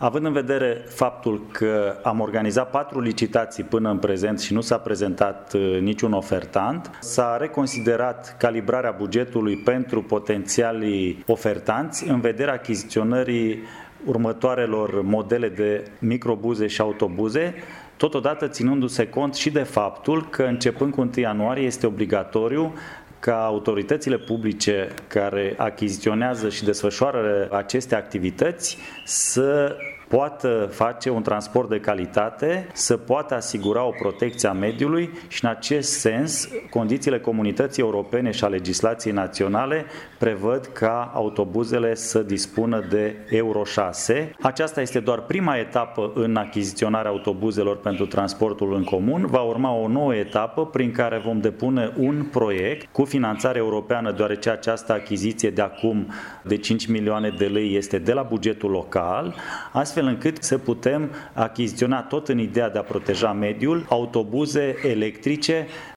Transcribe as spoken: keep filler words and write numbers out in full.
Având în vedere faptul că am organizat patru licitații până în prezent și nu s-a prezentat niciun ofertant, s-a reconsiderat calibrarea bugetului pentru potențialii ofertanți în vederea achiziționării următoarelor modele de microbuze și autobuze, totodată ținându-se cont și de faptul că începând cu întâi ianuarie este obligatoriu ca autoritățile publice care achiziționează și desfășoară aceste activități să poată face un transport de calitate, să poată asigura o protecție a mediului și în acest sens condițiile Comunității Europene și a legislației naționale prevăd ca autobuzele să dispună de Euro șase. Aceasta este doar prima etapă în achiziționarea autobuzelor pentru transportul în comun. Va urma o nouă etapă prin care vom depune un proiect cu finanțare europeană, deoarece această achiziție de acum de cinci milioane de lei este de la bugetul local, astfel încât să putem achiziționa, tot în ideea de a proteja mediul, autobuze electrice